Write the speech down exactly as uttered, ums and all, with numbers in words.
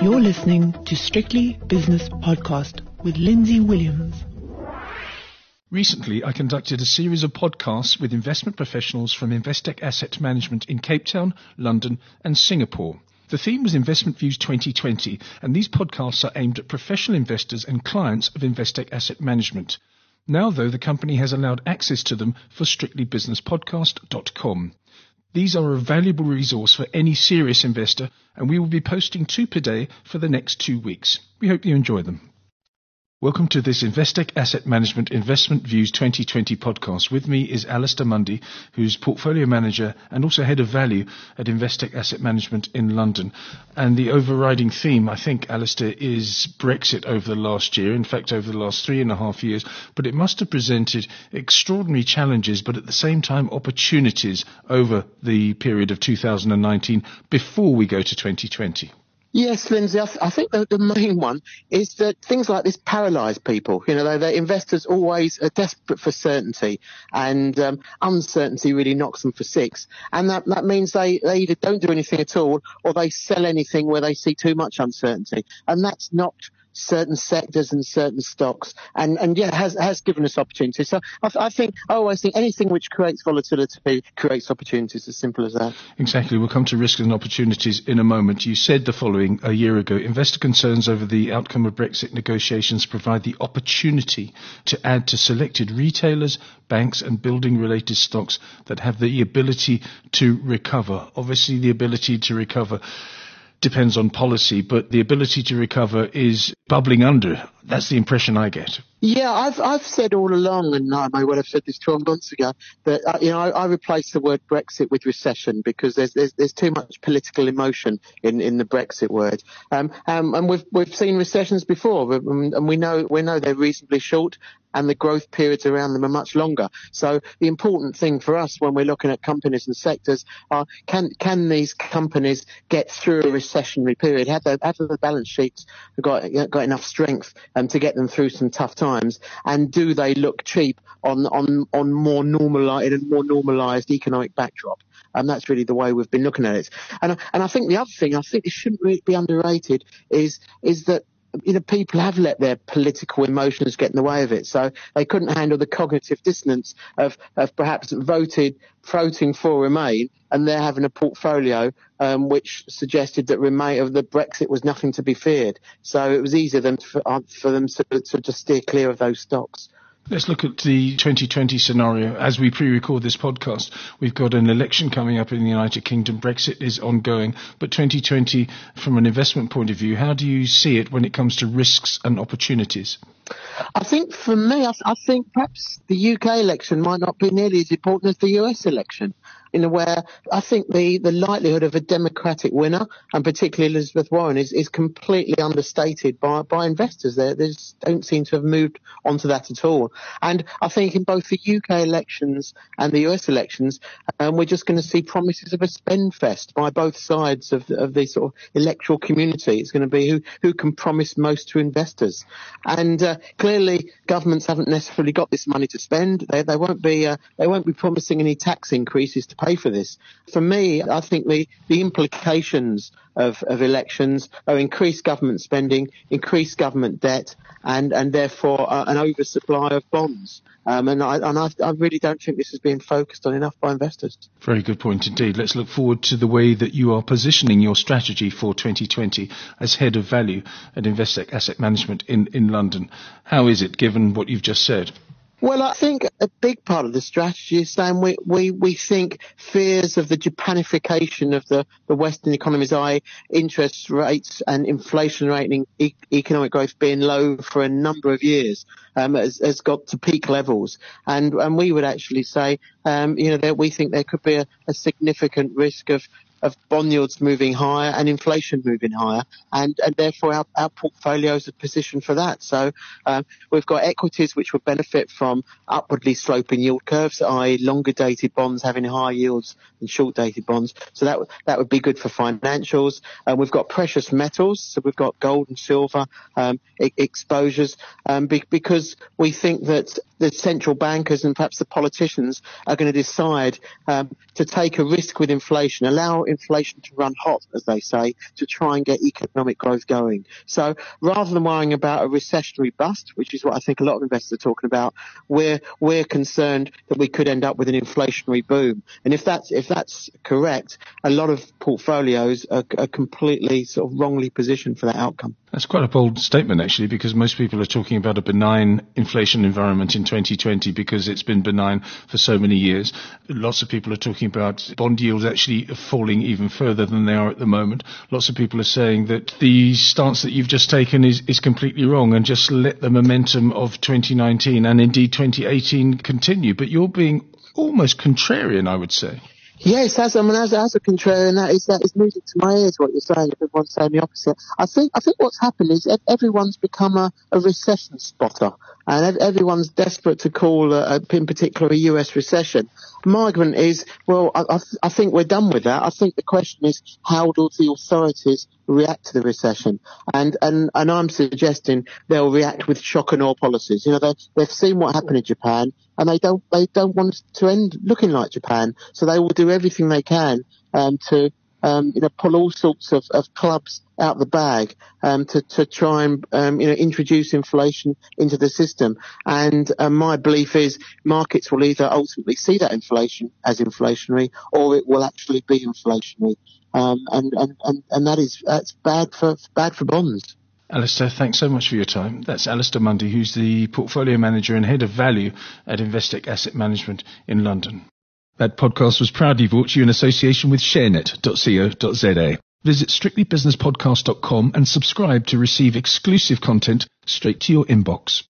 You're listening to Strictly Business Podcast with Lindsay Williams. Recently, I conducted a series of podcasts with investment professionals from Investec Asset Management in Cape Town, London and Singapore. The theme was Investment Views twenty twenty, and these podcasts are aimed at professional investors and clients of Investec Asset Management. Now, though, the company has allowed access to them for strictly business podcast dot com. These are a valuable resource for any serious investor, and we will be posting two per day for the next two weeks. We hope you enjoy them. Welcome to this Investec Asset Management Investment Views twenty twenty podcast. With me is Alistair Mundy, who's Portfolio Manager and also Head of Value at Investec Asset Management in London. And the overriding theme, I think, Alistair, is Brexit over the last year, in fact, over the last three and a half years. But it must have presented extraordinary challenges, but at the same time opportunities over the period of two thousand nineteen before we go to twenty twenty. Yes, Lindsay, I, th- I think the, the main one is that things like this paralyse people. You know, they, they, investors always are desperate for certainty, and um, uncertainty really knocks them for six. And that, that means they, they either don't do anything at all, or they sell anything where they see too much uncertainty. And that's knocked certain sectors and certain stocks, and, and yeah, has has given us opportunities. So I, I think, I always think anything which creates volatility creates opportunities, as simple as that. Exactly. We'll come to risks and opportunities in a moment. You said the following a year ago: investor concerns over the outcome of Brexit negotiations provide the opportunity to add to selected retailers, banks and building related stocks that have the ability to recover. Obviously, the ability to recover depends on policy, but the ability to recover is bubbling under. That's the impression I get. Yeah, I've I've said all along, and I may well have said this twelve months ago, that uh, you know I, I replaced the word Brexit with recession because there's there's, there's too much political emotion in, in the Brexit word. Um, um, and we've we've seen recessions before, and we know we know they're reasonably short, and the growth periods around them are much longer. So the important thing for us when we're looking at companies and sectors are can can these companies get through a recessionary period? Have the have the balance sheets got got enough strength um, to get them through some tough times? And do they look cheap on on on more normalised and more normalised economic backdrop? And that's really the way we've been looking at it. And and I think the other thing, I think it shouldn't really be underrated, is is that you know people have let their political emotions get in the way of it. So they couldn't handle the cognitive dissonance of of perhaps voted voting for Remain, and they're having a portfolio um, which suggested that Remain of the Brexit was nothing to be feared. So it was easier than for, uh, for them to, to just steer clear of those stocks. Let's look at the twenty twenty scenario. As we pre-record this podcast, we've got an election coming up in the United Kingdom. Brexit is ongoing. But twenty twenty, from an investment point of view, how do you see it when it comes to risks and opportunities? I think for me, I, I think perhaps the U K election might not be nearly as important as the U S election, in a where I think the, the likelihood of a Democratic winner, and particularly Elizabeth Warren, is, is completely understated by, by investors. They, they just don't seem to have moved onto that at all. And I think in both the U K elections and the U S elections, um, we're just going to see promises of a spend fest by both sides of the, of the sort of electoral community. It's going to be who, who can promise most to investors. And uh, clearly, governments haven't necessarily got this money to spend. They, they won't be uh, they won't be promising any tax increases to pay for this. For me, I think the, the implications of, of elections are increased government spending, increased government debt, and, and therefore uh, an oversupply of bonds. Um, and I, and I, I really don't think this is being focused on enough by investors. Very good point indeed. Let's look forward to the way that you are positioning your strategy for twenty twenty as Head of Value at Investec Asset Management in, in London. How is it, given what you've just said? Well, I think a big part of the strategy is saying we, we, we think fears of the Japanification of the, the Western economies, that is interest rates and inflation rate and e- economic growth being low for a number of years, um, has, has got to peak levels. And, and we would actually say, um, you know, that we think there could be a, a significant risk of of bond yields moving higher and inflation moving higher, and, and therefore our, our portfolios are positioned for that. So uh, we've got equities which would benefit from upwardly sloping yield curves, that is longer dated bonds having higher yields than short dated bonds. So that, that would be good for financials. Uh, we've got precious metals, so we've got gold and silver um, e- exposures um, be- because we think that the central bankers and perhaps the politicians are going to decide um, to take a risk with inflation, allow inflation to run hot, as they say, to try and get economic growth going. So rather than worrying about a recessionary bust, which is what I think a lot of investors are talking about, we're we're concerned that we could end up with an inflationary boom. And if that's if that's correct, a lot of portfolios are, are completely sort of wrongly positioned for that outcome. That's quite a bold statement, actually, because most people are talking about a benign inflation environment in twenty twenty because it's been benign for so many years. Lots of people are talking about bond yields actually falling even further than they are at the moment. Lots of people are saying that the stance that you've just taken is, is completely wrong and just let the momentum of twenty nineteen and indeed twenty eighteen continue. But you're being almost contrarian, I would say. Yes, as I mean, as, as a contrarian, that is that is music to my ears. What you're saying, everyone's saying the opposite. I think I think what's happened is everyone's become a, a recession spotter, and everyone's desperate to call, a, in particular, a U S recession. My argument is, well, I, I, I think we're done with that. I think the question is, how do the authorities react to the recession? And and and I'm suggesting they'll react with shock and awe policies. You know, they they've seen what happened in Japan, and they don't they don't want to end looking like Japan, so they will do everything they can um, to um, you know pull all sorts of, of clubs out the bag um, to to try and um, you know introduce inflation into the system. And uh, my belief is markets will either ultimately see that inflation as inflationary, or it will actually be inflationary. Um, and, and, and, and that is that's bad for bad for bonds. Alistair, thanks so much for your time. That's Alistair Mundy, who's the portfolio manager and head of value at Investec Asset Management in London. That podcast was proudly brought to you in association with sharenet dot co dot za. Visit strictly business podcast dot com and subscribe to receive exclusive content straight to your inbox.